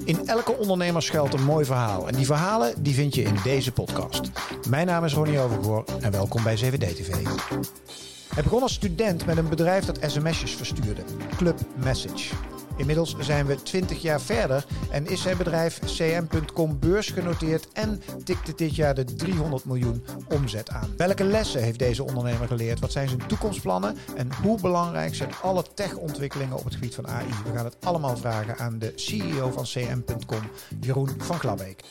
In elke ondernemer schuilt een mooi verhaal. En die verhalen die vind je in deze podcast. Mijn naam is Ronnie Overgoor en welkom bij CVD TV. Hij begon als student met een bedrijf dat sms'jes verstuurde. Club Message. Inmiddels zijn we 20 jaar verder en is zijn bedrijf CM.com beursgenoteerd en tikte dit jaar de 300 miljoen omzet aan. Welke lessen heeft deze ondernemer geleerd? Wat zijn zijn toekomstplannen? En hoe belangrijk zijn alle techontwikkelingen op het gebied van AI? We gaan het allemaal vragen aan de CEO van CM.com, Jeroen van Klabbeek.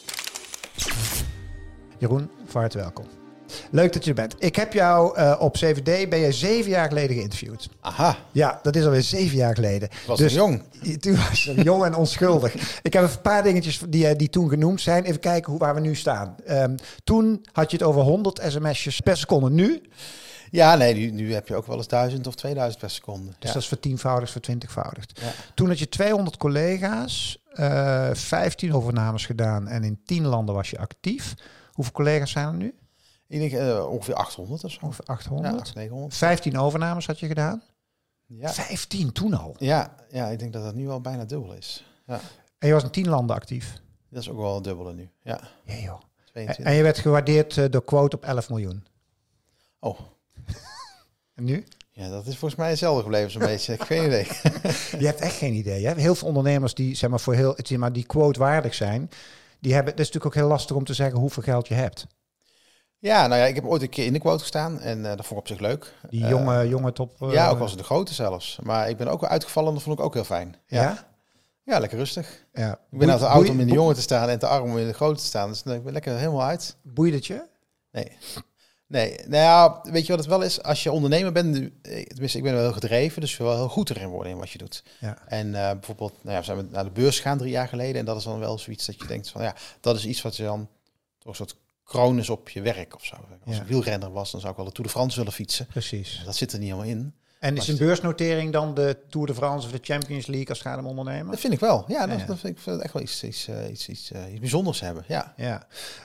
Jeroen, van harte welkom. Leuk dat je er bent. Ik heb jou op CVD, ben je 7 jaar geleden geïnterviewd. Aha. Ja, dat is alweer 7 jaar geleden. Was dus jong. Toen was je jong en onschuldig. Ik heb een paar dingetjes die toen genoemd zijn. Even kijken waar we nu staan. Toen had je het over 100 sms'jes per seconde. Nu? Ja, nee, nu heb je ook wel eens 1000 of 2000 per seconde. Dus dat is vertienvoudigd, vertwintigvoudigd. Ja. Toen had je 200 collega's, 15 overnames gedaan en in 10 landen was je actief. Hoeveel collega's zijn er nu? Ik denk ongeveer 800 of zo. Ongeveer 800. Ja, 900. 15 overnames had je gedaan? Ja. 15 toen al? Ja, ik denk dat dat nu al bijna dubbel is. Ja. En je was in 10 landen actief? Dat is ook wel een dubbele nu. Ja. Ja, joh. 22. En je werd gewaardeerd door Quote op 11 miljoen. Oh. En nu? Ja, dat is volgens mij hetzelfde gebleven zo'n beetje. Ik heb geen idee. Je hebt echt geen idee. Hè? Heel veel ondernemers die, zeg maar, die quote waardig zijn, die hebben, het is natuurlijk ook heel lastig om te zeggen hoeveel geld je hebt. Ja, nou ja, ik heb ooit een keer in de quote gestaan en dat vond ik op zich leuk. Die jonge top. Ja, ook was het de grote zelfs. Maar ik ben ook uitgevallen en dat vond ik ook heel fijn. Ja? Ja, lekker rustig. Ja. Ik ben nou te oud om in de jongen te staan en te arm om in de grote te staan. Dus ik ben lekker helemaal uit. Boeit het je? Nee, nou ja, weet je wat het wel is? Als je ondernemer bent, tenminste ik ben wel heel gedreven, dus je wil wel heel goed erin worden in wat je doet. Ja. En bijvoorbeeld, we zijn naar de beurs gegaan 3 jaar geleden en dat is dan wel zoiets dat je denkt van ja, dat is iets wat je dan toch een soort kroon is op je werk of zo. Als ik wielrenner was, dan zou ik wel de Tour de France willen fietsen. Precies. Dat zit er niet helemaal in. En is een beursnotering dan de Tour de France of de Champions League als het gaat om ondernemen? Dat vind ik wel. Ja, dat vind ik echt wel iets bijzonders hebben. Ja.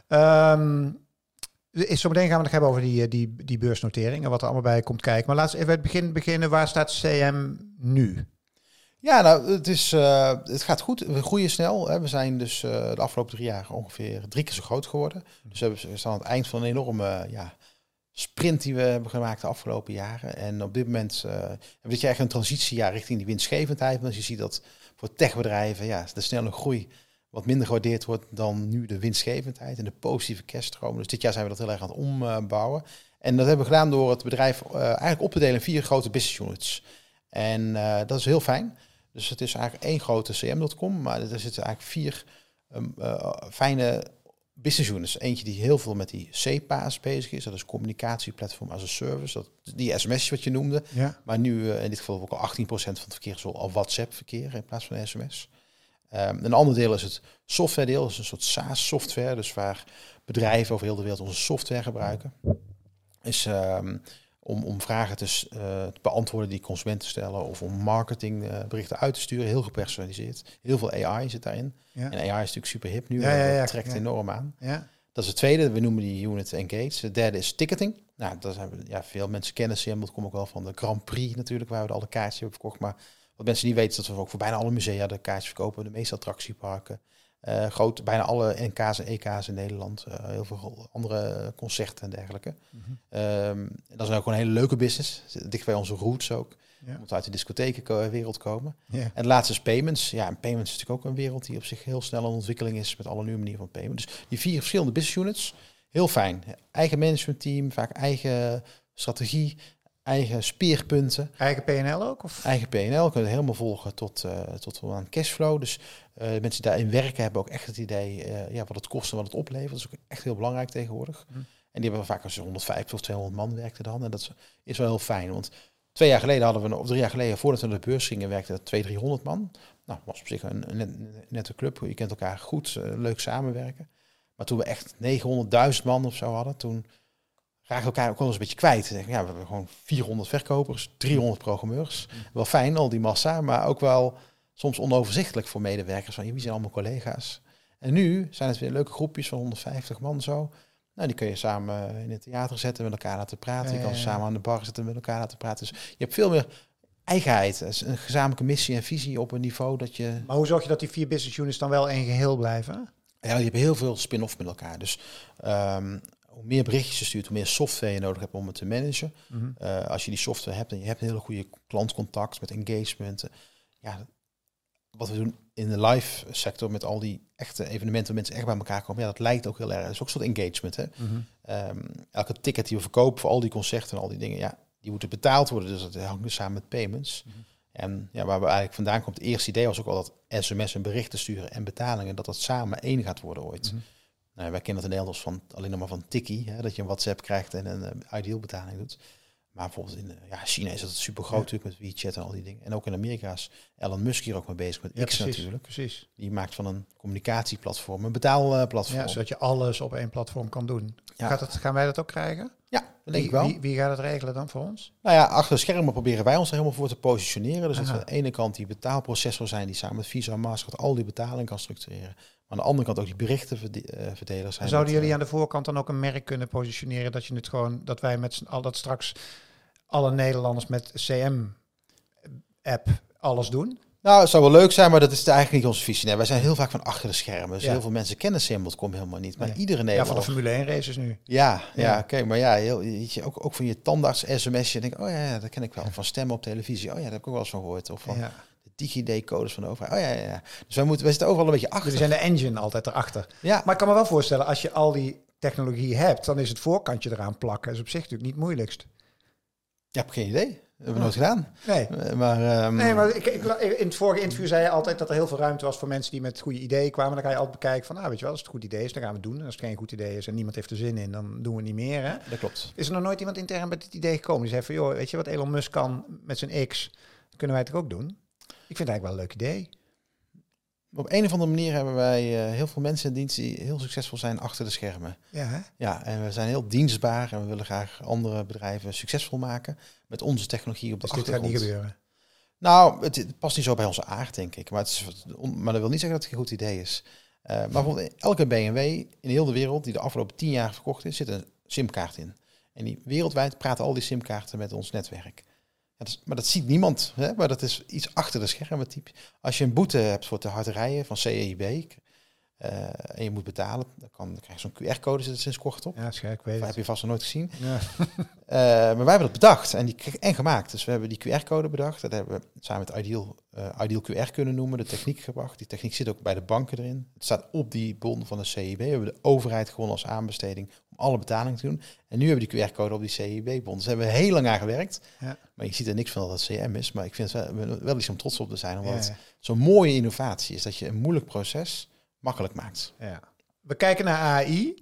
Zometeen gaan we nog hebben over die beursnotering en wat er allemaal bij komt kijken. Maar laten we even het beginnen. Waar staat CM nu? Ja, nou, het gaat goed. We groeien snel. Hè. We zijn dus de afgelopen 3 jaar ongeveer 3 keer zo groot geworden. Dus we staan aan het eind van een enorme sprint die we hebben gemaakt de afgelopen jaren. En op dit moment hebben we dit jaar echt een transitiejaar richting die winstgevendheid. Want je ziet dat voor techbedrijven de snelle groei wat minder gewaardeerd wordt dan nu de winstgevendheid en de positieve cashstromen. Dus dit jaar zijn we dat heel erg aan het ombouwen. En dat hebben we gedaan door het bedrijf eigenlijk op te delen in 4 grote business units. En dat is heel fijn. Dus het is eigenlijk 1 grote CM.com, maar er zitten eigenlijk 4 fijne business units. Eentje die heel veel met die CPaaS bezig is. Dat is communicatieplatform as a service. Die sms wat je noemde. Ja. Maar nu in dit geval ook al 18% van het verkeer is al WhatsApp-verkeer in plaats van sms. Een ander deel is het softwaredeel. Dat is een soort SaaS-software. Dus waar bedrijven over heel de wereld onze software gebruiken. Is om vragen te beantwoorden die consumenten stellen. Of om marketingberichten uit te sturen. Heel gepersonaliseerd. Heel veel AI zit daarin. Ja. En AI is natuurlijk super hip nu. Dat trekt enorm aan. Ja. Dat is het tweede. We noemen die unit Engage. De derde is ticketing. Nou, dat zijn veel mensen kennen CM.com ook wel van de Grand Prix natuurlijk. Waar we al de kaartjes hebben verkocht. Maar wat mensen niet weten is dat we ook voor bijna alle musea de kaartjes verkopen. De meeste attractieparken. Bijna alle NK's en EK's in Nederland. Heel veel andere concerten en dergelijke. Mm-hmm. Dat is ook gewoon een hele leuke business. Dicht bij onze roots ook. Ja. Omdat we uit de discothekenwereld komen. Yeah. En het laatste is payments. Ja, en payments is natuurlijk ook een wereld die op zich heel snel aan ontwikkeling is met alle nieuwe manieren van payment. Dus die 4 verschillende business units, heel fijn. Eigen managementteam, vaak eigen strategie, eigen speerpunten. Eigen PNL ook? Of? Eigen PNL, kunnen we helemaal volgen tot aan cashflow. Dus mensen die daarin werken hebben ook echt het idee wat het kost en wat het oplevert. Dat is ook echt heel belangrijk tegenwoordig. Mm. En die hebben vaak als 150 of 200 man werkte dan. En dat is wel heel fijn, want 2 jaar geleden hadden we, of 3 jaar geleden, voordat we naar de beurs gingen, werkte 200-300 man. Nou, was op zich een nette club. Je kent elkaar goed, leuk samenwerken. Maar toen we echt 900.000 man of zo hadden, toen raken elkaar ook wel eens een beetje kwijt. Ja, we hebben gewoon 400 verkopers, 300 programmeurs. Wel fijn, al die massa, maar ook wel soms onoverzichtelijk voor medewerkers. Van wie zijn allemaal collega's? En nu zijn het weer leuke groepjes van 150 man zo. Nou, die kun je samen in het theater zetten, met elkaar laten praten. Je kan ze samen aan de bar zetten, met elkaar laten praten. Dus je hebt veel meer eigenheid. Een gezamenlijke missie en visie op een niveau dat je... Maar hoe zorg je dat die 4 business units dan wel één geheel blijven? Ja, je hebt heel veel spin-off met elkaar. Dus hoe meer berichtjes je stuurt, hoe meer software je nodig hebt om het te managen. Mm-hmm. Als je die software hebt en je hebt een hele goede klantcontact met engagement. Wat we doen in de live sector met al die echte evenementen waar mensen echt bij elkaar komen. Ja, dat lijkt ook heel erg. Dat is ook een soort engagement. Hè? Mm-hmm. Elke ticket die we verkopen voor al die concerten en al die dingen, ja, die moeten betaald worden. Dus dat hangt dus samen met payments. Mm-hmm. En ja, waar we eigenlijk vandaan komt, het eerste idee was ook al dat sms en berichten sturen en betalingen, dat samen één gaat worden ooit. Mm-hmm. Nou, wij kennen het in Nederland alleen nog maar van Tikkie, hè, dat je een WhatsApp krijgt en een ideal betaling doet. Maar bijvoorbeeld in China is dat super groot natuurlijk met WeChat en al die dingen. En ook in Amerika is Elon Musk hier ook mee bezig met X precies, natuurlijk. Precies. Die maakt van een communicatieplatform een betaalplatform. Ja, zodat je alles op één platform kan doen. Ja. Gaan wij dat ook krijgen? Ja, dat denk ik wel. Wie gaat het regelen dan voor ons? Nou ja, achter de schermen proberen wij ons er helemaal voor te positioneren. Dus dat we Aha. aan de ene kant die betaalprocessor zijn die samen met Visa en Mastercard al die betalingen kan structureren. Maar aan de andere kant ook die berichtenverdelers zijn. Zouden jullie aan de voorkant dan ook een merk kunnen positioneren dat je het gewoon, dat wij met z'n allen dat straks alle Nederlanders met CM-app alles doen? Nou, het zou wel leuk zijn, maar dat is eigenlijk niet onze visie. Nee, wij zijn heel vaak van achter de schermen. Dus Ja. heel veel mensen kennen CM.com helemaal niet. Maar Nee. iedere Ja, Nederlander... van de Formule 1 races nu. Ja, Ja. oké. Maar ja, weet je, ook van je tandarts sms'je. Denk ik, oh ja, dat ken ik wel. Van stemmen op televisie. Oh ja, daar heb ik ook wel eens van gehoord. Of van Ja. de DigiD-codes van de overheid. Oh ja. Dus wij zitten overal een beetje achter. Jullie zijn de engine altijd erachter. Ja, Maar ik kan me wel voorstellen, als je al die technologie hebt, dan is het voorkantje eraan plakken. Dat is op zich natuurlijk niet het moeilijkst. ik heb geen idee. Dat hebben we nooit gedaan. Nee. Maar, Nee, maar in het vorige interview zei je altijd dat er heel veel ruimte was voor mensen die met goede ideeën kwamen. Dan ga je altijd bekijken van, weet je wel, als het een goed idee is, dan gaan we het doen. En als het geen goed idee is en niemand heeft er zin in, dan doen we het niet meer. Hè? dat klopt. Is er nog nooit iemand intern met het idee gekomen die zei van, joh, weet je wat Elon Musk kan met zijn X, kunnen wij het ook doen? Ik vind het eigenlijk wel een leuk idee. Op een of andere manier hebben wij heel veel mensen in dienst die heel succesvol zijn achter de schermen. Ja, hè? Ja, en we zijn heel dienstbaar en we willen graag andere bedrijven succesvol maken met onze technologie op de Dus dit gaat achtergrond. niet gebeuren. Nou, het past niet zo bij onze aard, denk ik. Maar dat wil niet zeggen dat het een goed idee is. Maar bijvoorbeeld elke BMW in heel de wereld die de afgelopen 10 jaar verkocht is, zit een simkaart in. En die wereldwijd praten al die simkaarten met ons netwerk. Ja, maar dat ziet niemand. Hè? Maar dat is iets achter de schermen type. Als je een boete hebt voor te hard rijden van CEIB en je moet betalen, dan krijg je zo'n QR-code, zit er sinds kort op. Ja, scherp, ik weet Dat het. heb je vast nog nooit gezien. Ja. Maar wij hebben dat bedacht en gemaakt. Dus we hebben die QR-code bedacht. Dat hebben we samen met Ideal QR kunnen noemen, de techniek gebracht. Die techniek zit ook bij de banken erin. Het staat op die bon van de CIB. We hebben de overheid gewonnen als aanbesteding om alle betalingen te doen. En nu hebben we die QR-code op die CIB-bon. Dus daar hebben we heel lang aan gewerkt. Ja. Maar je ziet er niks van dat het CM is. Maar ik vind het wel iets om trots op te zijn. Omdat Ja. het zo'n mooie innovatie is. Dat je een moeilijk proces makkelijk maakt. Ja. We kijken naar AI.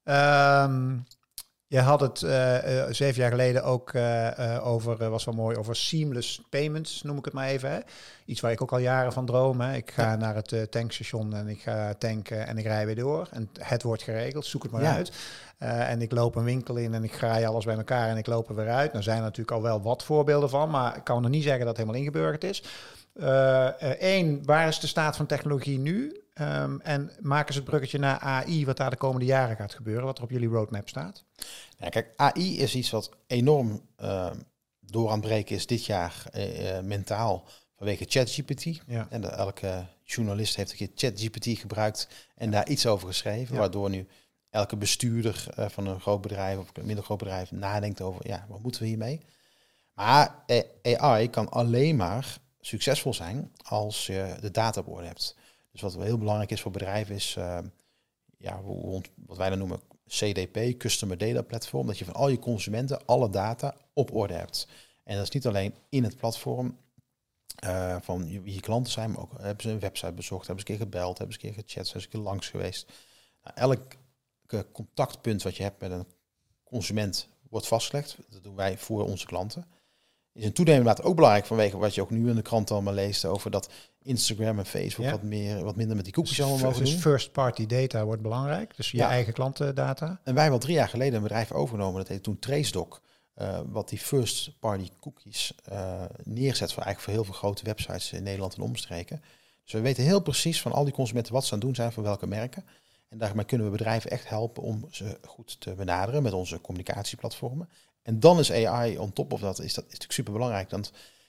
Je had het 7 jaar geleden ook over, was wel mooi, over seamless payments, noem ik het maar even. Hè. Iets waar ik ook al jaren van droom. Hè. Ik ga naar het tankstation en ik ga tanken en ik rij weer door. En het wordt geregeld, zoek het maar uit. En ik loop een winkel in en ik graai alles bij elkaar en ik loop er weer uit. Nou zijn er natuurlijk al wel wat voorbeelden van, maar ik kan nog niet zeggen dat het helemaal ingeburgerd is. Eén, waar is de staat van technologie nu? En maken ze het bruggetje naar AI, wat daar de komende jaren gaat gebeuren, wat er op jullie roadmap staat? Ja, kijk, AI is iets wat enorm door aan het breken is dit jaar mentaal vanwege ChatGPT. Ja. En elke journalist heeft een keer ChatGPT gebruikt en daar iets over geschreven, waardoor nu elke bestuurder van een groot bedrijf of een minder groot bedrijf nadenkt over, wat moeten we hiermee? Maar AI kan alleen maar succesvol zijn als je de data op orde hebt. Dus wat heel belangrijk is voor bedrijven is, wat wij dan noemen CDP, Customer Data Platform, dat je van al je consumenten alle data op orde hebt. En dat is niet alleen in het platform van wie je klanten zijn, maar ook hebben ze een website bezocht, hebben ze een keer gebeld, hebben ze een keer gechat, zijn ze een keer langs geweest. Nou, elk contactpunt wat je hebt met een consument wordt vastgelegd. Dat doen wij voor onze klanten. Is in toenemende mate ook belangrijk vanwege wat je ook nu in de krant allemaal leest over dat Instagram en Facebook wat minder met die cookies allemaal mogen doen. Dus first party data wordt belangrijk, dus je eigen klantendata. En wij hebben al 3 jaar geleden een bedrijf overgenomen, dat heet toen TraceDoc, wat die first party cookies neerzet voor eigenlijk voor heel veel grote websites in Nederland en omstreken. Dus we weten heel precies van al die consumenten wat ze aan het doen zijn voor welke merken. En daarmee kunnen we bedrijven echt helpen om ze goed te benaderen met onze communicatieplatformen. En dan is AI on top of dat is natuurlijk super belangrijk. Want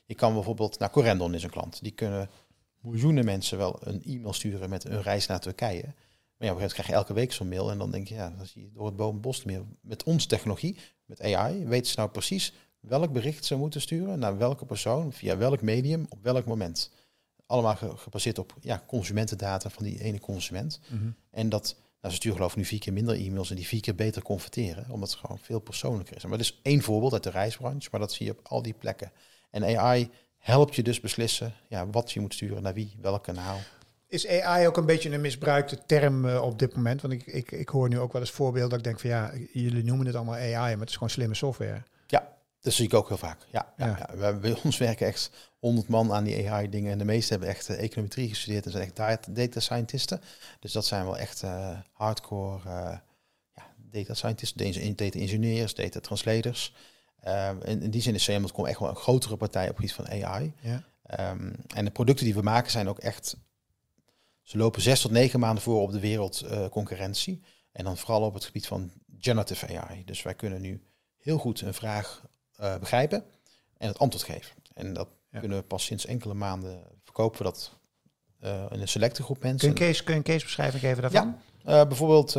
Je kan bijvoorbeeld, Corendon is een klant. Die kunnen miljoenen mensen wel een e-mail sturen met een reis naar Turkije. Maar ja, op een gegeven moment krijg je elke week zo'n mail. En dan denk je, dan zie je door het boom het bos niet meer. Met onze technologie, met AI, weten ze nou precies welk bericht ze moeten sturen. Naar welke persoon, via welk medium, op welk moment. Allemaal gebaseerd op consumentendata van die ene consument. Mm-hmm. En dat, ze sturen geloof ik nu 4 keer minder e-mails en die 4 keer beter converteren. Omdat het gewoon veel persoonlijker is. Maar dat is één voorbeeld uit de reisbranche, maar dat zie je op al die plekken. En AI helpt je dus beslissen wat je moet sturen, naar wie, welk kanaal. Is AI ook een beetje een misbruikte term op dit moment? Want ik hoor nu ook wel eens voorbeelden dat ik denk van jullie noemen het allemaal AI, maar het is gewoon slimme software. Ja, dat zie ik ook heel vaak. Ja. Bij ons werken echt 100 man aan die AI-dingen. En de meesten hebben echt econometrie gestudeerd en zijn echt data scientisten. Dus dat zijn wel echt hardcore data scientisten, data engineers, data translators. In die zin is CM.com echt wel een grotere partij op het gebied van AI. Ja. En de producten die we maken zijn ook echt... Ze lopen 6 tot 9 maanden voor op de wereldconcurrentie. En dan vooral op het gebied van generative AI. Dus wij kunnen nu heel goed een vraag begrijpen en het antwoord geven. En dat kunnen we pas sinds enkele maanden verkopen we dat in een selecte groep mensen. Kun je een casebeschrijving geven daarvan? Ja, bijvoorbeeld,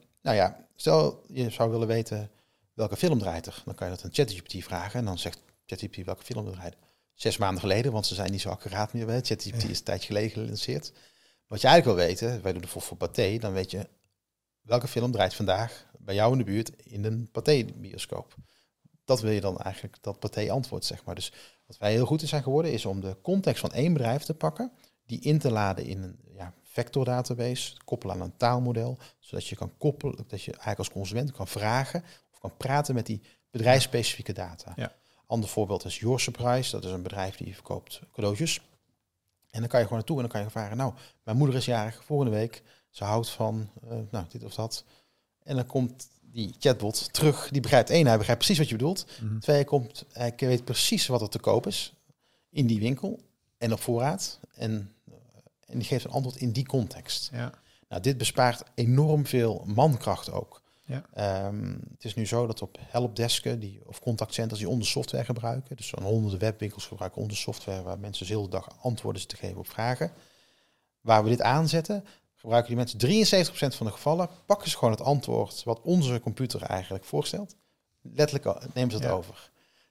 stel je zou willen weten welke film draait er. Dan kan je dat aan ChatGPT vragen en dan zegt ChatGPT welke film er draait. 6 maanden geleden, want ze zijn niet zo accuraat meer. ChatGPT is een tijdje geleden gelanceerd. Wat je eigenlijk wil weten, wij doen het voor Pathé, dan weet je welke film draait vandaag bij jou in de buurt in een Pathé-bioscoop. Dat wil je dan eigenlijk, dat Pathé antwoord, zeg maar. Dus wat wij heel goed in zijn geworden, is om de context van één bedrijf te pakken, die in te laden in een vector database, koppelen aan een taalmodel, zodat je kan koppelen, dat je eigenlijk als consument kan vragen of kan praten met die bedrijfsspecifieke data. Ja. Ander voorbeeld is Your Surprise, dat is een bedrijf die verkoopt cadeautjes. En dan kan je gewoon naartoe en dan kan je vragen, mijn moeder is jarig volgende week, ze houdt van dit of dat. En dan komt die chatbot terug, die begrijpt hij begrijpt precies wat je bedoelt. Mm-hmm. 2, hij weet precies wat er te koop is in die winkel en op voorraad. En die geeft een antwoord in die context. Ja. Dit bespaart enorm veel mankracht ook. Ja. Het is nu zo dat op helpdesken of contactcenters die onze software gebruiken, dus zo'n honderden webwinkels gebruiken onze software waar mensen de hele dag antwoorden zitten te geven op vragen. Waar we dit aanzetten, gebruiken die mensen 73% van de gevallen, pakken ze gewoon het antwoord wat onze computer eigenlijk voorstelt. Letterlijk nemen ze het over.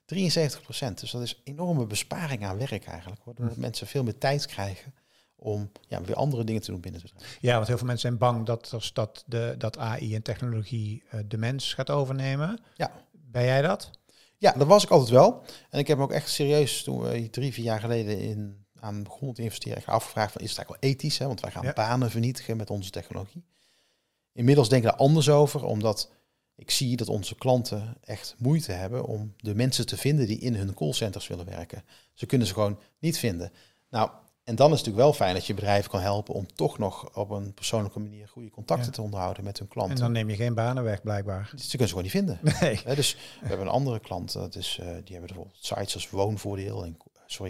73%, dus dat is een enorme besparing aan werk eigenlijk. Waardoor mensen veel meer tijd krijgen om weer andere dingen te doen binnen het bedrijf. Ja, want heel veel mensen zijn bang dat AI en technologie de mens gaat overnemen. Ja. Ben jij dat? Ja, dat was ik altijd wel. En ik heb me ook echt serieus, toen we 3-4 jaar geleden aan begonnen te investeren, afgevraagd van, is het eigenlijk wel ethisch? Hè? Want wij gaan banen vernietigen met onze technologie. Inmiddels denk ik daar anders over, omdat ik zie dat onze klanten echt moeite hebben om de mensen te vinden die in hun callcenters willen werken. Ze kunnen ze gewoon niet vinden. Nou, en dan is het natuurlijk wel fijn dat je bedrijven kan helpen om toch nog op een persoonlijke manier goede contacten te onderhouden met hun klanten. En dan neem je geen banen weg, blijkbaar. Ze kunnen ze gewoon niet vinden. Nee. Dus we hebben een andere klant, dat is, die hebben bijvoorbeeld sites als woonvoordeel en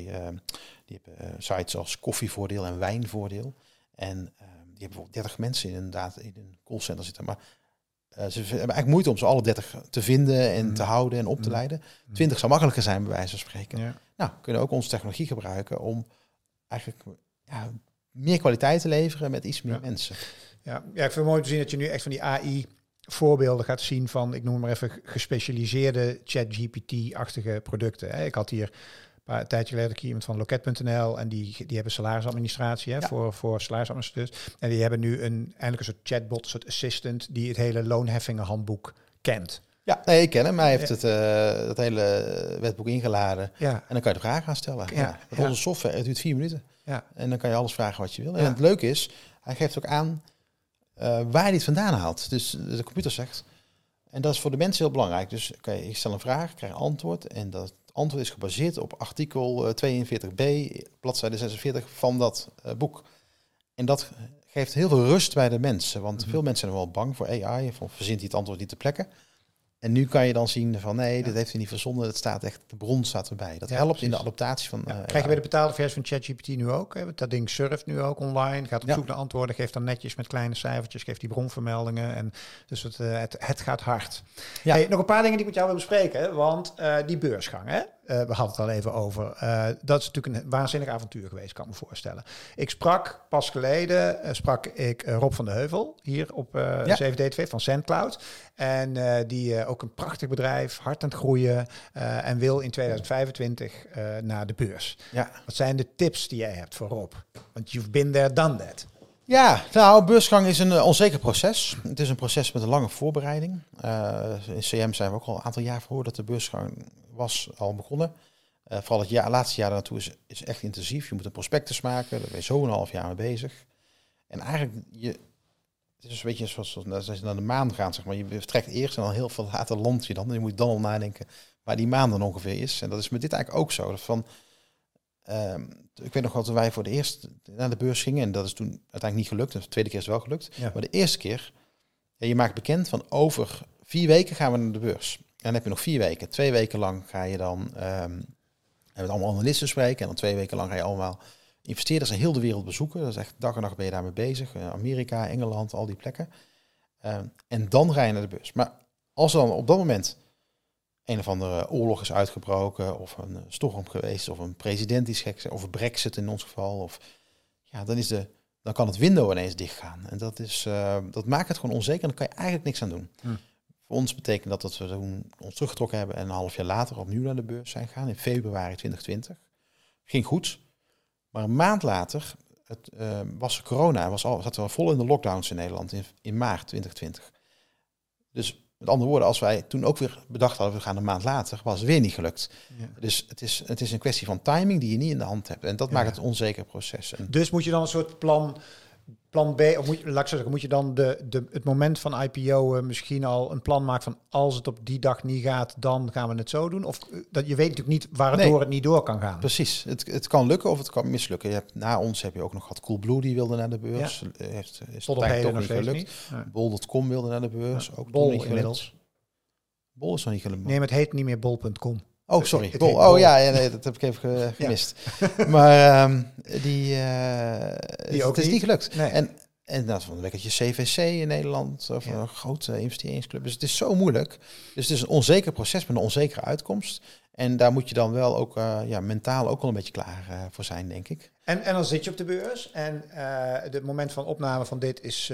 die hebben sites als koffievoordeel en wijnvoordeel. En die hebben bijvoorbeeld 30 mensen in een callcenter zitten. Maar ze hebben eigenlijk moeite om ze alle 30 te vinden en te houden en op te leiden. 20 zou makkelijker zijn, bij wijze van spreken. Ja. Nou, kunnen ook onze technologie gebruiken om eigenlijk meer kwaliteit te leveren met iets meer mensen. Ja, ik vind het mooi te zien dat je nu echt van die AI voorbeelden gaat zien van, ik noem maar even, gespecialiseerde ChatGPT-achtige producten. Hè. Ik had hier een tijdje geleden iemand van Loket.nl en die hebben salarisadministratie voor salarisadministrateurs. En die hebben nu eigenlijk een soort chatbot, een soort assistant die het hele loonheffingenhandboek kent. Ja, nee, ik ken hem. Hij heeft het hele wetboek ingeladen. Ja. En dan kan je de vraag gaan stellen. Met onze software, het duurt 4 minuten. Ja. En dan kan je alles vragen wat je wil. En het leuke is, hij geeft ook aan waar hij het vandaan haalt. Dus de computer zegt. En dat is voor de mensen heel belangrijk. Dus ik stel een vraag, ik krijg een antwoord. En dat antwoord is gebaseerd op artikel 42b, bladzijde 46 van dat boek. En dat geeft heel veel rust bij de mensen. Want veel mensen zijn wel bang voor AI. Of verzint hij het antwoord niet te plekken. En nu kan je dan zien van nee, dit heeft hij niet verzonnen. Het staat echt, de bron staat erbij. Dat helpt in de adaptatie van. Krijg je bij de betaalde versie van ChatGPT nu ook? Hè? Dat ding surft nu ook online, gaat op zoek naar antwoorden, geeft dan netjes met kleine cijfertjes, geeft die bronvermeldingen. En dus het gaat hard. Ja. Hey, nog een paar dingen die ik met jou wil bespreken, want die beursgang, hè? we hadden het al even over. Dat is natuurlijk een waanzinnig avontuur geweest, kan ik me voorstellen. Ik sprak pas geleden, Rob van de Heuvel hier op 7D2 van SendCloud. En die ook een prachtig bedrijf, hard aan het groeien en wil in 2025 naar de beurs. Ja. Wat zijn de tips die jij hebt voor Rob? Want you've been there, done that. Ja, nou, beursgang is een onzeker proces. Het is een proces met een lange voorbereiding. In CM zijn we ook al een aantal jaar voor dat de beursgang was al begonnen. Vooral het laatste jaar daartoe is echt intensief. Je moet een prospectus maken, daar ben je zo 1,5 jaar mee bezig. En eigenlijk, het is een beetje zoals als je naar de maan gaat, zeg maar. Je vertrekt eerst en dan heel veel later land je dan. En je moet dan al nadenken waar die maan dan ongeveer is. En dat is met dit eigenlijk ook zo. Ik weet nog wel dat wij voor de eerste naar de beurs gingen. En dat is toen uiteindelijk niet gelukt. De tweede keer is het wel gelukt. Ja. Maar de eerste keer, je maakt bekend van over 4 weken gaan we naar de beurs. En dan heb je nog 4 weken. 2 weken lang ga je dan met allemaal analisten spreken. En dan 2 weken lang ga je allemaal investeerders in heel de wereld bezoeken. Dat is echt dag en nacht ben je daarmee bezig. Amerika, Engeland, al die plekken. En dan ga je naar de beurs. Maar als er dan op dat moment een of andere oorlog is uitgebroken, of een storm geweest, of een president die is gek, of een Brexit in ons geval, of ja, dan kan het window ineens dichtgaan. En dat maakt het gewoon onzeker en dan kan je eigenlijk niks aan doen. Voor ons betekent dat we toen ons teruggetrokken hebben en een half jaar later opnieuw naar de beurs zijn gegaan, in februari 2020. Ging goed, maar een maand later was corona, zaten we vol in de lockdowns in Nederland in maart 2020. Dus met andere woorden, als wij toen ook weer bedacht hadden, we gaan een maand later, was het weer niet gelukt. Ja. Dus het is een kwestie van timing die je niet in de hand hebt. En dat maakt het een onzeker proces. Dus moet je dan een soort plan B, of moet je dan het moment van IPO misschien al een plan maken van als het op die dag niet gaat, dan gaan we het zo doen? Of dat je weet natuurlijk niet waardoor het niet door kan gaan. Precies. Het kan lukken of het kan mislukken. Na ons heb je ook nog gehad Coolblue, die wilde naar de beurs. Ja. Is tot op heden nog niet gelukt. Nee. Bol.com wilde naar de beurs. Ja. Ook Bol niet inmiddels. Bol is nog niet gelukt. Nee, maar het heet niet meer Bol.com. Oh, sorry. Bol. Oh ja, nee, dat heb ik even gemist. Ja. Maar het is niet gelukt. Nee. En dat van een lekkertje CVC in Nederland, of een grote investeringsclub. Dus het is zo moeilijk. Dus het is een onzeker proces met een onzekere uitkomst. En daar moet je dan wel ook mentaal ook wel een beetje klaar voor zijn, denk ik. En dan zit je op de beurs en het moment van opname van dit is,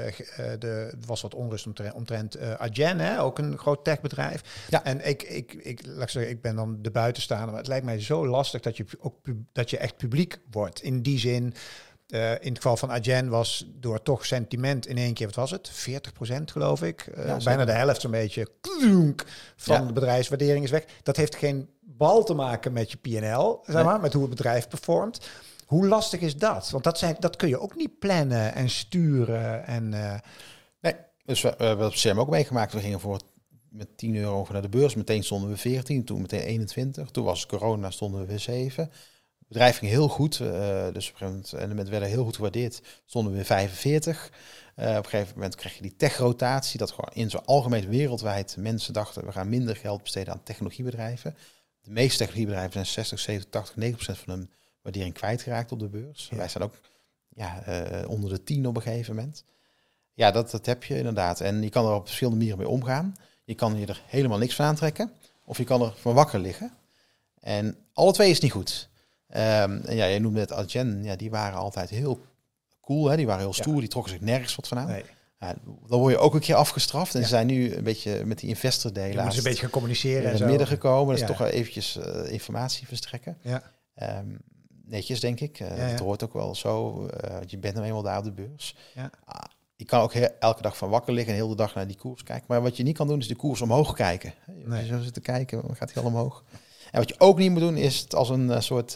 was wat onrust omtrent Adyen, hè? Ook een groot techbedrijf. Ja. En ik ben dan de buitenstaander, maar het lijkt mij zo lastig dat je echt publiek wordt. In die zin, in het geval van Adyen was door toch sentiment in één keer, wat was het? 40% geloof ik. Bijna de helft zo'n beetje van de bedrijfswaardering is weg. Dat heeft geen bal te maken met je P&L, zeg maar, met hoe het bedrijf performt. Hoe lastig is dat? Want dat kun je ook niet plannen en sturen. Nee, dus we hebben het CM ook meegemaakt. We gingen met €10 naar de beurs. Meteen stonden we 14, toen meteen 21. Toen was het corona, stonden we weer 7. Het bedrijf ging heel goed, dus op een gegeven moment werden heel goed gewaardeerd. Stonden we weer 45. Op een gegeven moment kreeg je die techrotatie, dat gewoon in zo'n algemeen wereldwijd mensen dachten, we gaan minder geld besteden aan technologiebedrijven. De meeste technologiebedrijven zijn 60, 70, 80, 90% van hun waardering kwijtgeraakt op de beurs. Ja. Wij staan ook onder de 10 op een gegeven moment. Ja, dat heb je inderdaad. En je kan er op verschillende manieren mee omgaan. Je kan je er helemaal niks van aantrekken, of je kan er van wakker liggen. En alle twee is niet goed. En je noemde het Adyen, die waren altijd heel cool, hè? Die waren heel stoer, die trokken zich nergens wat van aan. Nee. Dan word je ook een keer afgestraft. En ze zijn nu een beetje met die investor delen. Je moet een beetje gaan communiceren in het midden gekomen. Dus toch wel eventjes informatie verstrekken. Ja. Netjes, denk ik. Het hoort ook wel zo. Je bent nou eenmaal daar op de beurs. Ja. Je kan ook elke dag van wakker liggen en heel de dag naar die koers kijken. Maar wat je niet kan doen, is de koers omhoog kijken. Als je zo zit te kijken, dan gaat hij al omhoog. En wat je ook niet moet doen, is het als een soort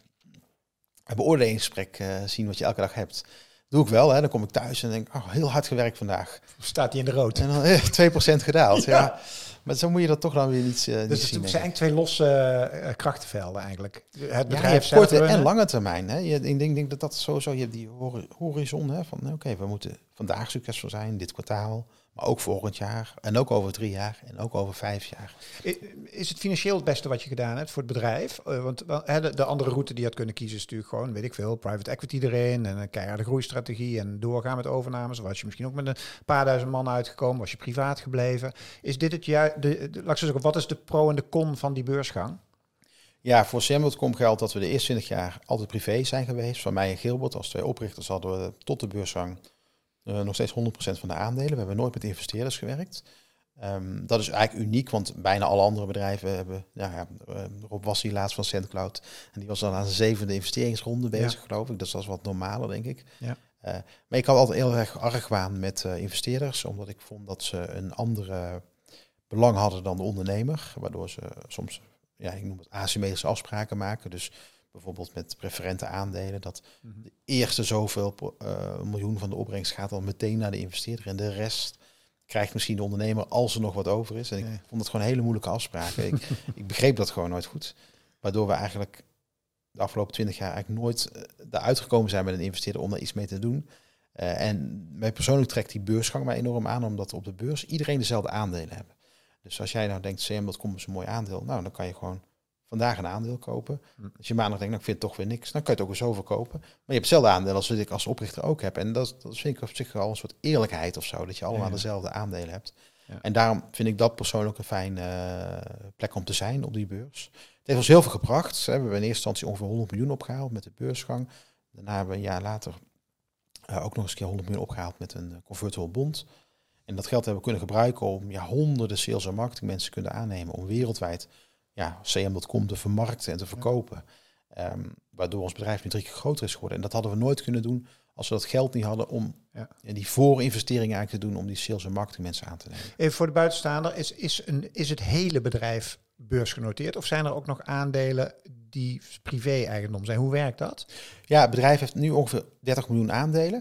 beoordelingsgesprek zien wat je elke dag hebt. Doe ik wel, hè. Dan kom ik thuis en denk, heel hard gewerkt vandaag. Staat hij in de rood? En dan 2% gedaald, ja. Maar zo moet je dat toch dan weer niet zien. Dus het zijn eigenlijk 2 losse krachtenvelden eigenlijk. Het bedrijf je hebt korte en lange termijn. Hè. Ik denk dat sowieso, je hebt die horizon, hè, van oké, we moeten vandaag succesvol zijn, dit kwartaal. Maar ook volgend jaar en ook over 3 jaar en ook over 5 jaar. Is het financieel het beste wat je gedaan hebt voor het bedrijf? Want de andere route die je had kunnen kiezen is natuurlijk gewoon, weet ik veel, private equity erin en een keiharde groeistrategie en doorgaan met overnames. Was je misschien ook met een paar duizend man uitgekomen, was je privaat gebleven. Is dit wat is de pro en de con van die beursgang? Ja, voor CM.com geldt dat we de eerste 20 jaar altijd privé zijn geweest. Van mij en Gilbert, als 2 oprichters, hadden we tot de beursgang nog steeds 100% van de aandelen. We hebben nooit met investeerders gewerkt. Dat is eigenlijk uniek, want bijna alle andere bedrijven hebben... Rob was hier laatst van SendCloud. En die was dan aan zijn 7e investeringsronde bezig, geloof ik. Dus dat is wat normaler, denk ik. Ja. Maar ik had altijd heel erg argwaan met investeerders, omdat ik vond dat ze een andere belang hadden dan de ondernemer. Waardoor ze soms, ik noem het asymmetrische afspraken maken. Dus bijvoorbeeld met preferente aandelen, dat de eerste zoveel miljoen van de opbrengst gaat dan meteen naar de investeerder. En de rest krijgt misschien de ondernemer als er nog wat over is. En ik vond het gewoon hele moeilijke afspraken. Ik begreep dat gewoon nooit goed. Waardoor we eigenlijk de afgelopen 20 jaar eigenlijk nooit eruit gekomen zijn met een investeerder om daar iets mee te doen. En mij persoonlijk trekt die beursgang mij enorm aan, omdat op de beurs iedereen dezelfde aandelen hebben. Dus als jij nou denkt, CM.com is een mooi aandeel, nou dan kan je gewoon vandaag een aandeel kopen. Als je maandag denkt, nou ik vind het toch weer niks, dan kan je het ook weer zo verkopen. Maar je hebt hetzelfde aandeel als wat ik als oprichter ook heb. En dat vind ik op zich wel een soort eerlijkheid of zo, dat je allemaal dezelfde aandelen hebt. Ja. En daarom vind ik dat persoonlijk een fijne plek om te zijn op die beurs. Het heeft ons heel veel gebracht. We hebben in eerste instantie ongeveer 100 miljoen opgehaald met de beursgang. Daarna hebben we een jaar later ook nog eens een keer 100 miljoen opgehaald met een convertible bond. En dat geld hebben we kunnen gebruiken om honderden sales- en marketingmensen kunnen aannemen om wereldwijd CM.com te vermarkten en te verkopen. Waardoor ons bedrijf nu 3 keer groter is geworden. En dat hadden we nooit kunnen doen als we dat geld niet hadden om die voorinvesteringen eigenlijk te doen om die sales- en marketingmensen aan te nemen. Even voor de buitenstaander, is het hele bedrijf beursgenoteerd of zijn er ook nog aandelen die privé-eigendom zijn? Hoe werkt dat? Ja, het bedrijf heeft nu ongeveer 30 miljoen aandelen.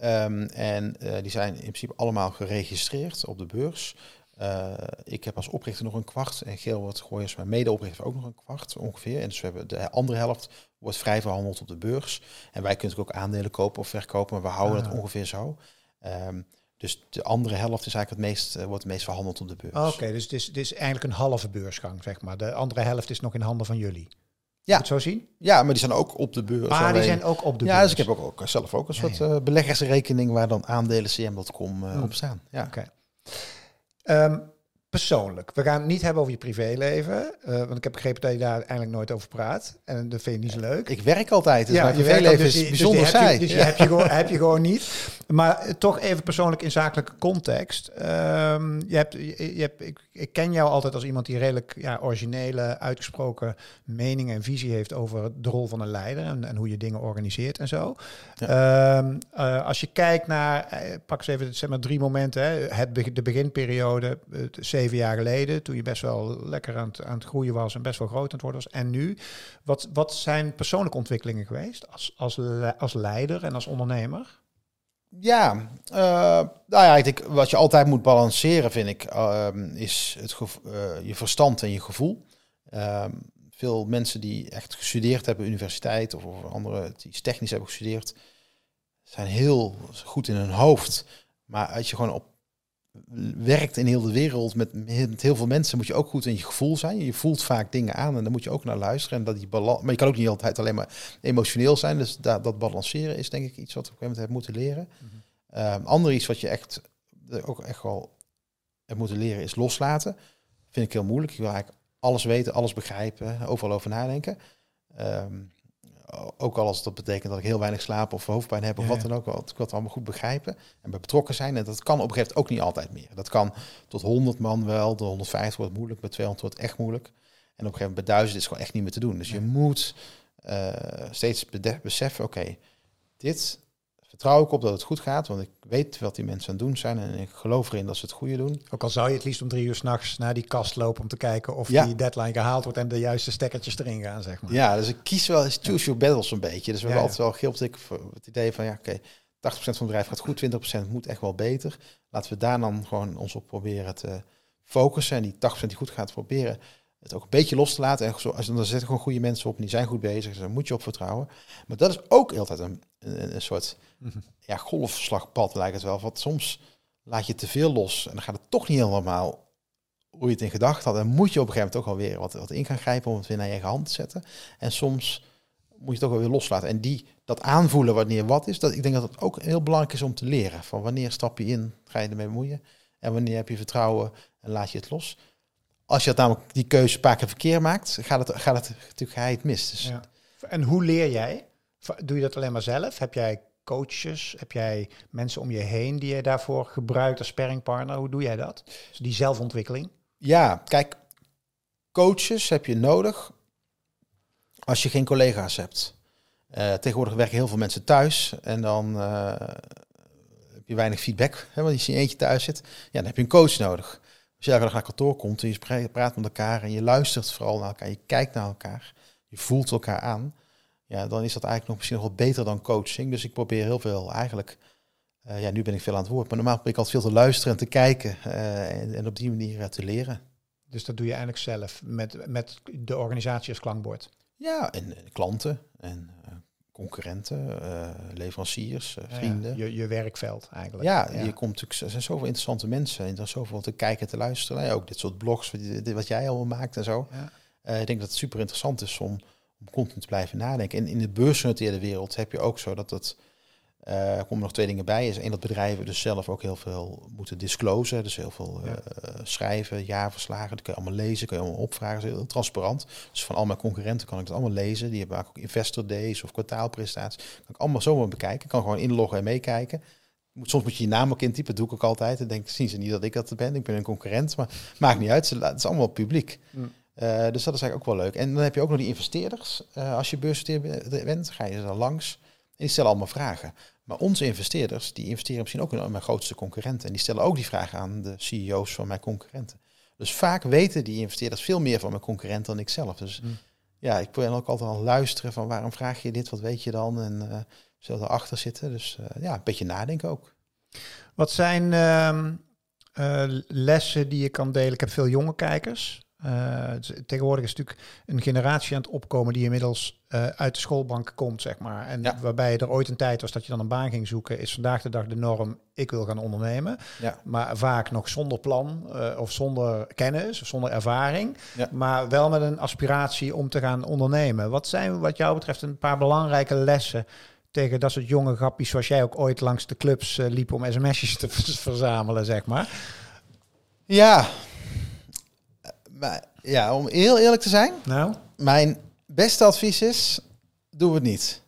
Die zijn in principe allemaal geregistreerd op de beurs. Ik heb als oprichter nog een kwart en Gilbert Gooijers, mijn medeoprichter, ook nog een kwart ongeveer. En dus we hebben de andere helft wordt vrij verhandeld op de beurs. En wij kunnen ook aandelen kopen of verkopen, maar we houden het ongeveer zo. Dus de andere helft is eigenlijk wordt het meest verhandeld op de beurs. Oké, dus het is eigenlijk een halve beursgang, zeg maar. De andere helft is nog in handen van jullie. Ja. Moet je het zo zien? Ja, maar die zijn ook op de beurs. Maar die zijn ook op de beurs. Ja, dus ik heb ook zelf ook een soort beleggersrekening waar dan aandelen CM.com op staan. Ja. Oké. Persoonlijk, we gaan het niet hebben over je privéleven, want ik heb begrepen dat je daar eigenlijk nooit over praat. En dat vind je niet zo leuk. Ik werk altijd, dus mijn privéleven is bijzonder saai. Dus heb je gewoon niet. Maar toch even persoonlijk in zakelijke context. Ik ken jou altijd als iemand die redelijk originele, uitgesproken meningen en visie heeft over de rol van een leider en hoe je dingen organiseert en zo. Ja. Als je kijkt naar, pak eens even zeg maar 3 momenten, de beginperiode, 7 jaar geleden, toen je best wel lekker aan het groeien was en best wel groot aan het worden was. En nu, wat zijn persoonlijke ontwikkelingen geweest als leider en als ondernemer? Ja, ik denk wat je altijd moet balanceren, vind ik, is je verstand en je gevoel. Veel mensen die echt gestudeerd hebben universiteit of anderen die technisch hebben gestudeerd, zijn heel goed in hun hoofd. Maar als je gewoon werkt in heel de wereld met heel veel mensen, moet je ook goed in je gevoel zijn. Je voelt vaak dingen aan en daar moet je ook naar luisteren. En maar je kan ook niet altijd alleen maar emotioneel zijn. Dus dat balanceren is denk ik iets wat we op een gegeven moment hebben moeten leren. Ander iets wat je ook echt wel hebt moeten leren is loslaten. Vind ik heel moeilijk. Je wil eigenlijk alles weten, alles begrijpen, overal over nadenken. Ook al als dat betekent dat ik heel weinig slaap of hoofdpijn heb of wat dan ook. Ik wil het allemaal goed begrijpen en bij betrokken zijn. En dat kan op een gegeven moment ook niet altijd meer. Dat kan tot 100 man wel, tot 150 wordt moeilijk, bij 200 wordt echt moeilijk. En op een gegeven moment bij 1000 is het gewoon echt niet meer te doen. Dus je moet steeds beseffen, oké, dit vertrouw ik op dat het goed gaat, want ik weet wat die mensen aan het doen zijn en ik geloof erin dat ze het goede doen. Ook al zou je het liefst om 3 uur 's nachts naar die kast lopen om te kijken of die deadline gehaald wordt en de juiste stekkertjes erin gaan, zeg maar. Ja, dus ik kies wel eens choose your battles een beetje. Dus we hebben altijd wel Gilbert het idee van 80% van het bedrijf gaat goed, 20% moet echt wel beter. Laten we daar dan gewoon ons op proberen te focussen en die 80% die goed gaat proberen het ook een beetje los te laten. En dan zetten gewoon goede mensen op en die zijn goed bezig. Dus daar moet je op vertrouwen. Maar dat is ook altijd een soort golfslagpad lijkt het wel. Want soms laat je te veel los en dan gaat het toch niet helemaal hoe je het in gedachten had. Dan moet je op een gegeven moment ook alweer wat in gaan grijpen om het weer naar je eigen hand te zetten. En soms moet je het ook wel weer loslaten. En dat aanvoelen wanneer wat is, ik denk dat het ook heel belangrijk is om te leren. Van wanneer stap je in, ga je ermee bemoeien. En wanneer heb je vertrouwen en laat je het los. als je namelijk die keuze een paar keer verkeerd maakt, ga je het mis. Dus. Ja. En hoe leer jij? Doe je dat alleen maar zelf? Heb jij coaches? Heb jij mensen om je heen die je daarvoor gebruikt als sparringpartner? Hoe doe jij dat? Dus die zelfontwikkeling? Ja, kijk, coaches heb je nodig als je geen collega's hebt. Tegenwoordig werken heel veel mensen thuis en dan heb je weinig feedback. Hè, want als je in eentje thuis zit, dan heb je een coach nodig. Als je elke dag naar kantoor komt en je praat met elkaar en je luistert vooral naar elkaar, je kijkt naar elkaar, je voelt elkaar aan, dan is dat eigenlijk nog misschien nog wel beter dan coaching. Dus ik probeer heel veel eigenlijk, nu ben ik veel aan het woord, maar normaal probeer ik altijd veel te luisteren en te kijken en op die manier te leren. Dus dat doe je eigenlijk zelf met de organisatie als klankbord? Ja, en klanten en concurrenten, leveranciers, vrienden. Je werkveld eigenlijk. Ja, je komt natuurlijk, er zijn zoveel interessante mensen en er is zoveel te kijken en te luisteren. Ja, ook dit soort blogs, wat jij allemaal maakt en zo. Ja. Ik denk dat het super interessant is om continu te blijven nadenken. En in de beursgenoteerde wereld heb je ook zo dat het... Er komen nog 2 dingen bij. Is één, dat bedrijven dus zelf ook heel veel moeten disclosen. Dus heel veel schrijven, jaarverslagen. Dat kun je allemaal lezen, kun je allemaal opvragen. Dat is heel transparant. Dus van al mijn concurrenten kan ik het allemaal lezen. Die hebben ook investor days of kwartaalpresentaties. Kan ik allemaal zomaar bekijken. Ik kan gewoon inloggen en meekijken. Soms moet je je naam ook intypen. Dat doe ik ook altijd. Dan zien ze niet dat ik dat ben. Ik ben een concurrent. Maar maakt niet uit. Het is allemaal publiek. Dus dat is eigenlijk ook wel leuk. En dan heb je ook nog die investeerders. Als je beursgenoteerd bent, ga je er dan langs. En die stellen allemaal vragen. Maar onze investeerders, die investeren misschien ook in mijn grootste concurrenten. En die stellen ook die vragen aan de CEO's van mijn concurrenten. Dus vaak weten die investeerders veel meer van mijn concurrenten dan ik zelf. Dus ik wil ook altijd al luisteren van waarom vraag je dit, wat weet je dan? En zullen erachter zitten. Dus een beetje nadenken ook. Wat zijn lessen die je kan delen? Ik heb veel jonge kijkers. Tegenwoordig is natuurlijk een generatie aan het opkomen die inmiddels uit de schoolbank komt, zeg maar. En waarbij er ooit een tijd was dat je dan een baan ging zoeken, is vandaag de dag de norm, ik wil gaan ondernemen. Ja. Maar vaak nog zonder plan of zonder kennis of zonder ervaring. Ja. Maar wel met een aspiratie om te gaan ondernemen. Wat zijn wat jou betreft een paar belangrijke lessen tegen dat soort jonge grappies zoals jij ook ooit langs de clubs liep om sms'jes te verzamelen, zeg maar? Ja... Maar om heel eerlijk te zijn, mijn beste advies is, doe het niet.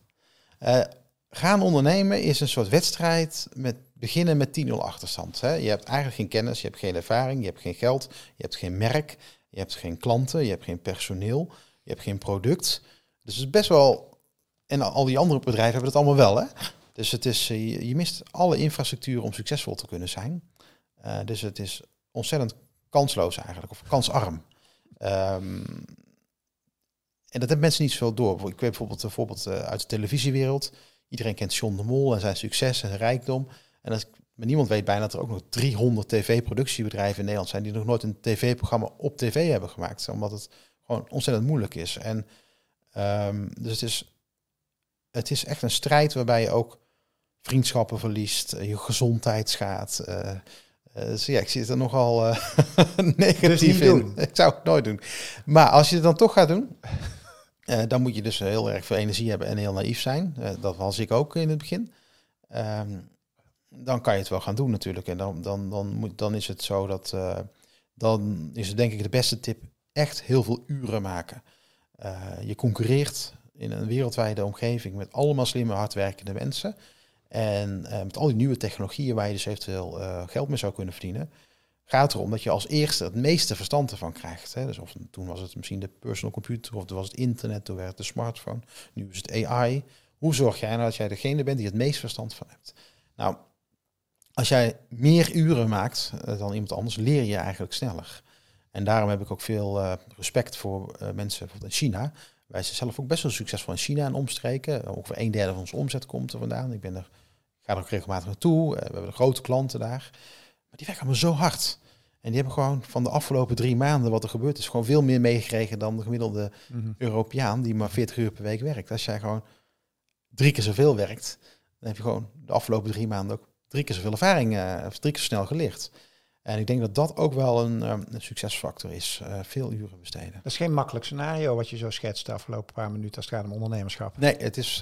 Gaan ondernemen is een soort wedstrijd met beginnen met 10-0 achterstand. Hè? Je hebt eigenlijk geen kennis, je hebt geen ervaring, je hebt geen geld, je hebt geen merk, je hebt geen klanten, je hebt geen personeel, je hebt geen product. Dus het is best wel, en al die andere bedrijven hebben het allemaal wel. Hè? Dus het is, je mist alle infrastructuur om succesvol te kunnen zijn. Dus het is ontzettend kansloos eigenlijk, of kansarm. En dat hebben mensen niet zoveel door. Ik weet bijvoorbeeld een voorbeeld uit de televisiewereld. Iedereen kent John de Mol en zijn succes en zijn rijkdom. En maar niemand weet bijna dat er ook nog 300 tv-productiebedrijven in Nederland zijn die nog nooit een tv-programma op tv hebben gemaakt. Omdat het gewoon ontzettend moeilijk is. En dus het is echt een strijd waarbij je ook vriendschappen verliest, je gezondheid schaadt. Dus ik zit er nogal negatief in. Doen. Ik zou het nooit doen. Maar als je het dan toch gaat doen, dan moet je dus heel erg veel energie hebben en heel naïef zijn. Dat was ik ook in het begin. Dan kan je het wel gaan doen natuurlijk. En dan is het zo dat... dan is het denk ik de beste tip echt heel veel uren maken. Je concurreert in een wereldwijde omgeving met allemaal slimme, hardwerkende mensen. En met al die nieuwe technologieën waar je dus eventueel geld mee zou kunnen verdienen, gaat erom dat je als eerste het meeste verstand ervan krijgt. Hè? Dus toen was het misschien de personal computer, of toen was het internet, toen werd het de smartphone, nu is het AI. Hoe zorg jij nou dat jij degene bent die het meest verstand van hebt? Nou, als jij meer uren maakt dan iemand anders, leer je eigenlijk sneller. En daarom heb ik ook veel respect voor mensen bijvoorbeeld in China. Wij zijn zelf ook best wel succesvol in China en omstreken. Ongeveer 1/3 van onze omzet komt er vandaan. Ik ga er ook regelmatig naartoe. We hebben grote klanten daar. Maar die werken allemaal zo hard. En die hebben gewoon van de afgelopen 3 maanden wat er gebeurd is, gewoon veel meer meegekregen dan de gemiddelde Europeaan die maar 40 uur per week werkt. Als jij gewoon 3 keer zoveel werkt, dan heb je gewoon de afgelopen 3 maanden ook 3 keer zoveel ervaring, of 3 keer zo snel geleerd. En ik denk dat dat ook wel een succesfactor is. Veel uren besteden. Dat is geen makkelijk scenario wat je zo schetst de afgelopen paar minuten als het gaat om ondernemerschap. Nee, het is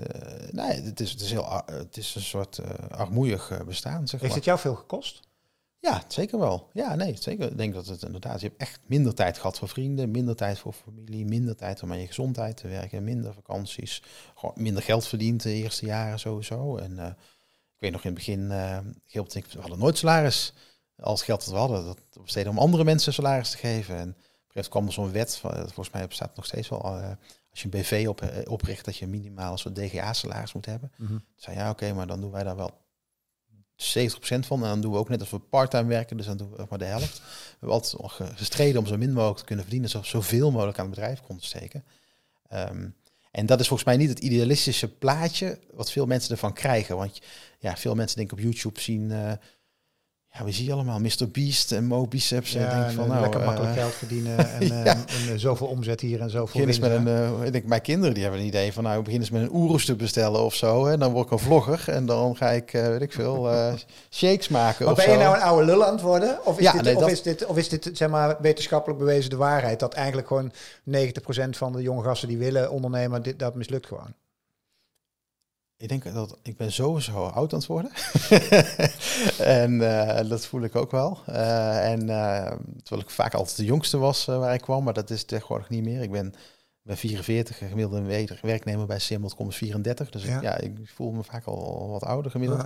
een soort armoeig bestaan. Zeg maar. Heeft het jou veel gekost? Ja, zeker wel. Ja, nee, zeker. Ik denk dat het inderdaad, je hebt echt minder tijd gehad voor vrienden, minder tijd voor familie, minder tijd om aan je gezondheid te werken, minder vakanties, gewoon minder geld verdiend de eerste jaren sowieso. En ik weet nog in het begin, Gilbert en ik, we hadden nooit salaris. Al het geld dat we hadden, dat besteden om andere mensen salaris te geven. En op een gegeven moment kwam er zo'n wet, volgens mij bestaat het nog steeds wel, als je een BV opricht, dat je minimaal een soort DGA-salaris moet hebben. Mm-hmm. Toen zei ja, oké, maar dan doen wij daar wel 70% van. En dan doen we ook net als we part-time werken, dus dan doen we ook maar de helft. We hebben altijd gestreden om zo min mogelijk te kunnen verdienen, zoveel mogelijk aan het bedrijf konden steken. En dat is volgens mij niet het idealistische plaatje wat veel mensen ervan krijgen. Want ja, veel mensen denken op YouTube zien, we zien allemaal Mr. Beast en Mo Biceps. Ja, en denk van, nou, lekker makkelijk geld verdienen en zoveel omzet hier en zoveel winst. Ik denk, mijn kinderen die hebben een idee van, nou, begin eens met een oeroes te bestellen of zo. En dan word ik een vlogger en dan ga ik, shakes maken. Maar of ben je zo. nou een oude lul aan het worden? Of is dit zeg maar wetenschappelijk bewezen de waarheid? Dat eigenlijk gewoon 90% van de jonge gasten die willen ondernemen, dat mislukt gewoon? Ik denk dat ik ben sowieso oud aan het worden. En dat voel ik ook wel. Terwijl ik vaak altijd de jongste was waar ik kwam, maar dat is tegenwoordig niet meer. Ik ben 44, gemiddelde werknemer bij Simmel, 34. Dus ik voel me vaak al wat ouder gemiddeld.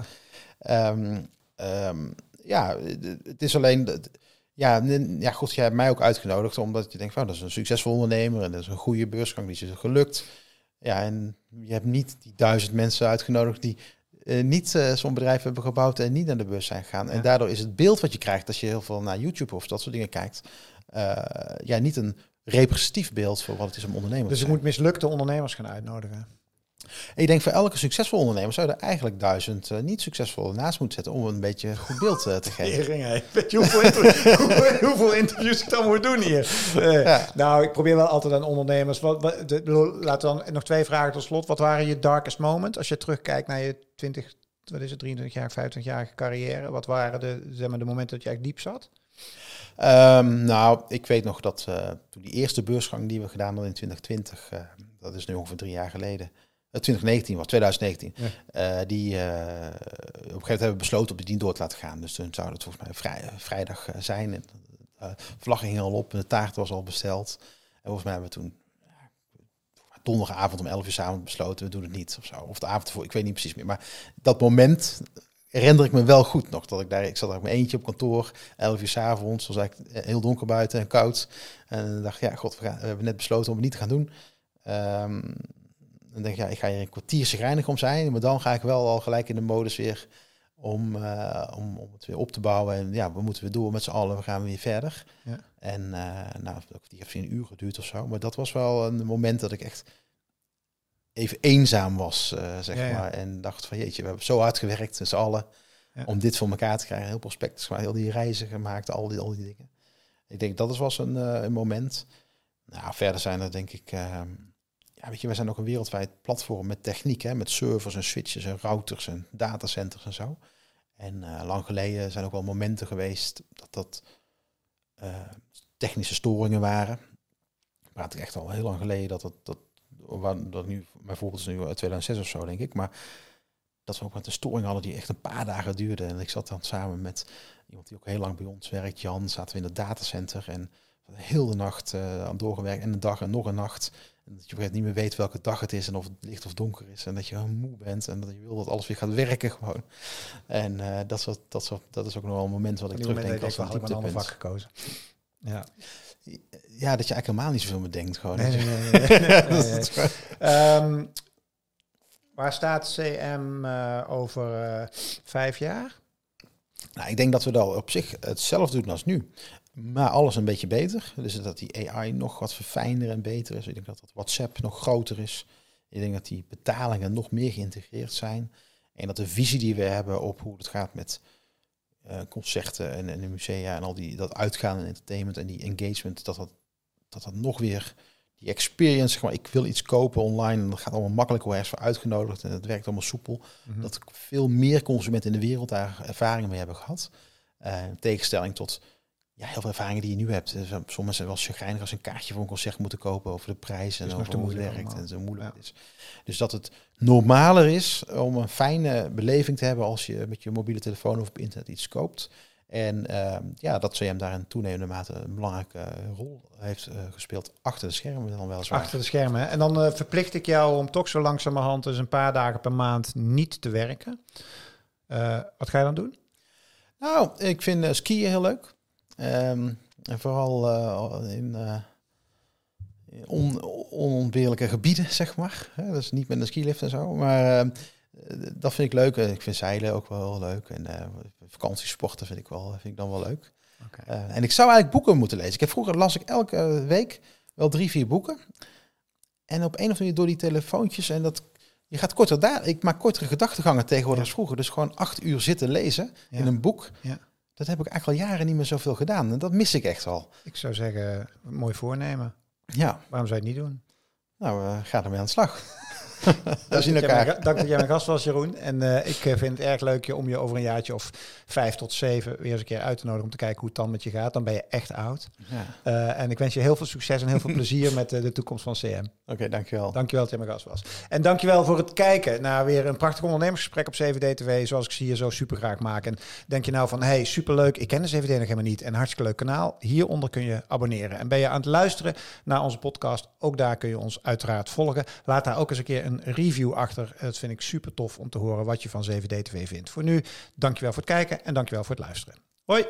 Ja. Het is alleen... goed, jij hebt mij ook uitgenodigd, omdat je denkt, dat is een succesvol ondernemer en dat is een goede beursgang, die is gelukt. Ja, en je hebt niet die 1000 mensen uitgenodigd die niet zo'n bedrijf hebben gebouwd en niet naar de beurs zijn gegaan. Ja. En daardoor is het beeld wat je krijgt als je heel veel naar YouTube of dat soort dingen kijkt, niet een representatief beeld voor wat het is om ondernemer te zijn. Dus je moet mislukte ondernemers gaan uitnodigen. En ik denk voor elke succesvolle ondernemer zou er eigenlijk 1000 niet succesvolle naast moeten zetten om een beetje een goed beeld te geven. Weet je hoeveel interviews ik dan moet doen hier? Nou, ik probeer wel altijd aan ondernemers. Laten we dan nog 2 vragen tot slot. Wat waren je darkest moment als je terugkijkt naar je 23 jaar, 25-jarige carrière? Wat waren de momenten dat je echt diep zat? Ik weet nog dat toen die eerste beursgang die we gedaan hadden in 2020, dat is nu ongeveer 3 jaar geleden. 2019. Ja. Op een gegeven moment hebben we besloten om die door te laten gaan. Dus toen zou het volgens mij vrijdag zijn. En, vlag ging al op en de taart was al besteld. En volgens mij hebben we toen donderdagavond om 11 uur 's avonds besloten, we doen het niet of zo. Of de avond ervoor, ik weet niet precies meer. Maar dat moment herinner ik me wel goed nog. Ik zat er op mijn eentje op kantoor, 11 uur 's avonds. Het was eigenlijk heel donker buiten en koud. En dan dacht ik, we hebben net besloten om het niet te gaan doen. Dan denk ik, ik ga hier een kwartier chagrijnig om zijn. Maar dan ga ik wel al gelijk in de modus weer om het weer op te bouwen. En we moeten weer door met z'n allen. We gaan weer verder. Ja. En die heeft 1 uur geduurd of zo. Maar dat was wel een moment dat ik echt even eenzaam was, maar. En dacht van, jeetje, we hebben zo hard gewerkt met z'n allen om dit voor elkaar te krijgen. Heel prospectus gemaakt, heel die reizen gemaakt, al die dingen. Ik denk, dat was een moment. Nou, verder zijn er denk ik... wij zijn ook een wereldwijd platform met techniek, met servers en switches en routers en datacenters en zo. En lang geleden zijn ook wel momenten geweest dat technische storingen waren. Praat ik echt al heel lang geleden dat nu, bijvoorbeeld is nu 2006 of zo, denk ik. Maar dat we ook met een storing hadden die echt een paar dagen duurde. En ik zat dan samen met iemand die ook heel lang bij ons werkt, Jan, zaten we in het datacenter en heel de nacht aan doorgewerkt en een dag en nog een nacht. En dat je niet meer weet welke dag het is en of het licht of donker is. En dat je moe bent en dat je wil dat alles weer gaat werken gewoon. En dat is ook nog wel een moment wat ik terugdenk als een dieptepunt. Een ander vak gekozen. Ja. Ja, dat je eigenlijk helemaal niet zoveel meer denkt gewoon. Nee. Waar staat CM over 5 jaar? Nou, ik denk dat we dat op zich hetzelfde doen als nu. Maar alles een beetje beter. Dus dat die AI nog wat verfijnder en beter is. Ik denk dat WhatsApp nog groter is. Ik denk dat die betalingen nog meer geïntegreerd zijn. En dat de visie die we hebben op hoe het gaat met concerten en de musea en al dat uitgaan en entertainment en die engagement, dat nog weer die experience, zeg maar, ik wil iets kopen online en dat gaat allemaal makkelijk, hoe ergens voor uitgenodigd en het werkt allemaal soepel. Mm-hmm. Dat veel meer consumenten in de wereld daar ervaringen mee hebben gehad. In tegenstelling tot heel veel ervaringen die je nu hebt. Sommige mensen wel chagrijnig als een kaartje voor een concert moeten kopen over de prijs en over hoe het werkt allemaal. En zo moeilijk is. Dus dat het normaler is om een fijne beleving te hebben als je met je mobiele telefoon of op internet iets koopt. En dat CM daar in toenemende mate een belangrijke rol heeft gespeeld achter de schermen dan weliswaar. Achter de schermen. Hè? En dan verplicht ik jou om toch zo langzamerhand dus een paar dagen per maand niet te werken. Wat ga je dan doen? Nou, ik vind skiën heel leuk. En vooral in onontbeerlijke gebieden, zeg maar. Dus niet met een skilift en zo. Maar dat vind ik leuk. Ik vind zeilen ook wel heel leuk. En vakantiesporten vind ik dan wel leuk. Okay. En ik zou eigenlijk boeken moeten lezen. Vroeger las ik elke week wel 3-4 boeken. En op een of andere manier door die telefoontjes en je gaat korter ik maak kortere gedachtegangen tegenwoordig als vroeger. Dus gewoon 8 uur zitten lezen in een boek. Ja. Dat heb ik eigenlijk al jaren niet meer zoveel gedaan. En dat mis ik echt wel. Ik zou zeggen, mooi voornemen. Ja. Waarom zou je het niet doen? Nou, ga ermee aan de slag. Dank dat jij mijn gast was, Jeroen. En ik vind het erg leuk om je over een jaartje of 5 tot 7 weer eens een keer uit te nodigen om te kijken hoe het dan met je gaat. Dan ben je echt oud. Ja. En ik wens je heel veel succes en heel veel plezier met de toekomst van CM. Oké, dankjewel. Dankjewel dat jij mijn gast was. En dankjewel voor het kijken naar weer een prachtig ondernemersgesprek op 7D-TV. Zoals ik zie je zo super graag maken. En denk je nou van, hey, superleuk, ik ken de 7D nog helemaal niet. En hartstikke leuk kanaal. Hieronder kun je abonneren. En ben je aan het luisteren naar onze podcast, ook daar kun je ons uiteraard volgen. Laat daar ook eens een keer een review achter. Dat vind ik super tof om te horen wat je van 7D-TV vindt. Voor nu, dankjewel voor het kijken en dankjewel voor het luisteren. Hoi!